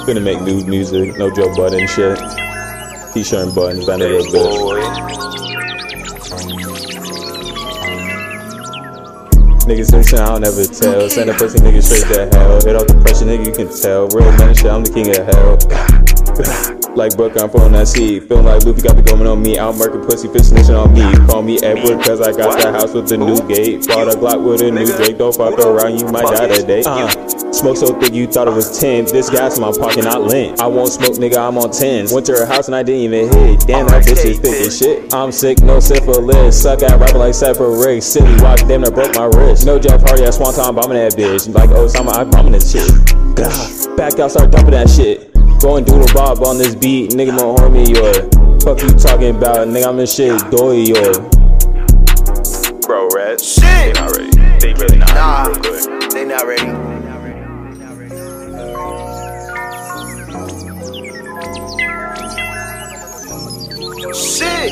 Finna make new music, no Joe Budden shit. T-shirt and buttons, bend a little bit. Niggas listen, I don't never tell. Send a pussy nigga straight to hell. Hit off the pressure, nigga, you can tell. Real man shit, I'm the king of hell. Like Brooke, I'm from that seed. Feeling like Luffy got the going on me. Out murking pussy, fish snitching on me. Call me Edward, cause I got that house with the new gate. Bought a Glock with a new Drake. Don't fuck around, you might die today. Smoke so thick you thought it was 10. This gas in my pocket, not lint. I won't smoke, nigga, I'm on 10s. Went to her house and I didn't even hit. Damn, that bitch is thick as shit. I'm sick, no syphilis. Suck at rapping like separate rigs. Silly watch, damn, that broke my wrist. No Jeff Hardy, at Swanton, bombing that bitch. Like Osama, I bombing this shit. Back out, start dumping that shit. Going doodle bob on this beat, nigga won't harm me, yo. Fuck you talking about, nigga, I'm in shit, doy, yo. Bro, Red, shit. They not ready. They really not ready. Real quick. They not ready. Shit,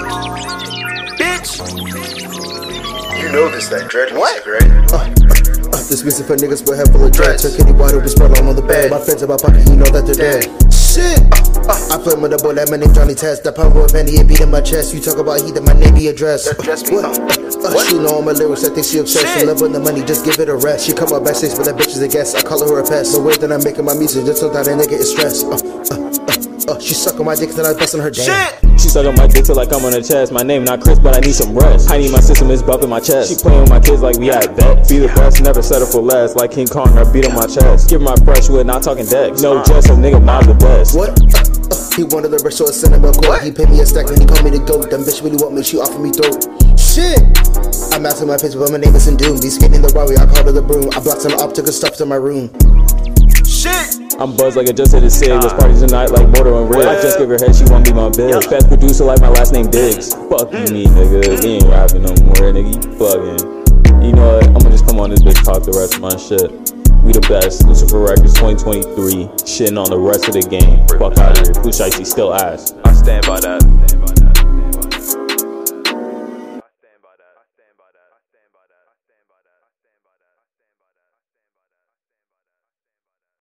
bitch. You know this that dread music, right? This music for niggas with a head full of dread. Took any water with spread on the bed. My friends in my pocket, you know that they're dead. Shit! I flip with a bullet, my name Johnny Test. The power of Benny, it beat in my chest. You talk about heat, then my name be addressed. What? She know all my lyrics, I think she obsessed. She love with the money, just give it a rest. She come up backstage, but that bitch is a guest. I call her a pest. The way that I'm making my music, just so that a nigga is stressed. She sucking my dick, then I bust on her damn. She sucking my dick till I come on her chest. My name not Chris, but I need some rest. I need my system is bumping my chest. She playing with my kids like we at vet. Be the best, never settle for less. Like King Kong, I beat on my chest. Give my fresh wood, not talking decks. No just a nigga, not the best. What? He wanted the rest, so I sent him a quote. He paid me a stack when he called me the GOAT. Them bitch really want me, she offered me throat. Shit! I'm after my face, but my name isn't Doom. These skating the Rari, I called her the broom. I blocked some up, took a stuff to my room. Shit! I'm buzzed like I just hit a cig. Let's party tonight like Mortal and Rig. I just give her head, she want me my bitch. Best producer like my last name Diggs. Fuck me, nigga. We ain't rapping no more, nigga. You bugging. You know what? I'ma just come on this bitch, talk the rest of my shit. We the best. Lucifer Records 2023. Shitting on the rest of the game. Fuck out of here. Pooh Shiesty still ass. I stand by that.